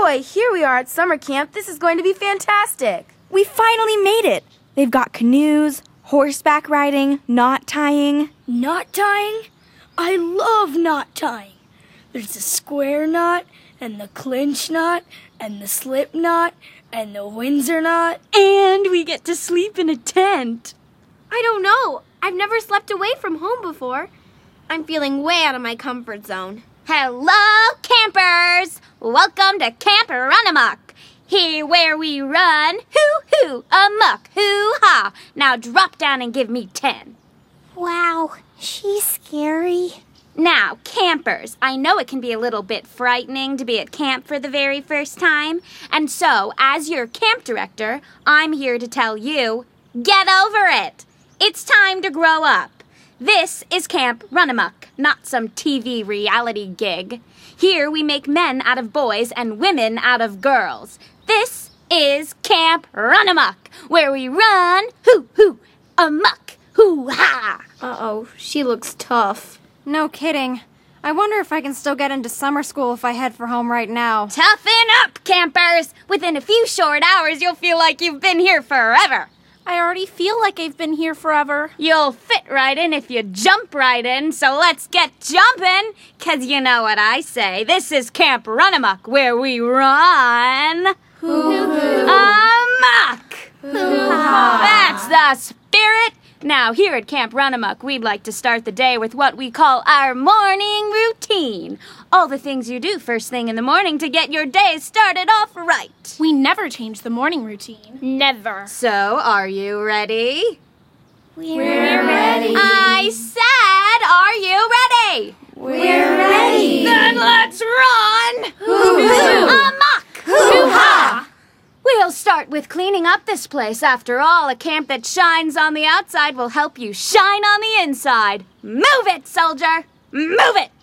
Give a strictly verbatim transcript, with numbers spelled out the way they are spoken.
boy, here we are at summer camp. This is going to be fantastic. We finally made it. They've got canoes, horseback riding, knot tying. Knot tying? I love knot tying. There's the square knot, and the clinch knot, and the slip knot, and the Windsor knot. And we get to sleep in a tent. I don't know. I've never slept away from home before. I'm feeling way out of my comfort zone. Hello, campers! Welcome to Camp Run-A-Muck. Here where we run, hoo-hoo, amuck, hoo-ha. Now drop down and give me ten. Wow, she's scary. Now, campers, I know it can be a little bit frightening to be at camp for the very first time. And so, as your camp director, I'm here to tell you, get over it. It's time to grow up. This is Camp Run-A-Muck, not some T V reality gig. Here we make men out of boys and women out of girls. This is Camp Run-A-Muck, where we run, hoo-hoo, amuck, hoo-ha. Uh-oh, she looks tough. No kidding. I wonder if I can still get into summer school if I head for home right now. Toughen up, campers! Within a few short hours, you'll feel like you've been here forever. I already feel like I've been here forever. You'll fit right in if you jump right in, so let's get jumping. 'Cause you know what I say. This is Camp Run-A-Muck, where we run... Hoo-hoo. Amuck! Hoo-ha. That's the spirit! Now, here at Camp Run-A-Muck, we'd like to start the day with what we call our morning routine. All the things you do first thing in the morning to get your day started off right. We never change the morning routine. Never. So, are you ready? We're ready. I said, are you ready? We're ready. Then let's run! Hoo-hoo. Amok! Hoo-ha! We'll start with cleaning up this place. After all, a camp that shines on the outside will help you shine on the inside. Move it, soldier! Move it!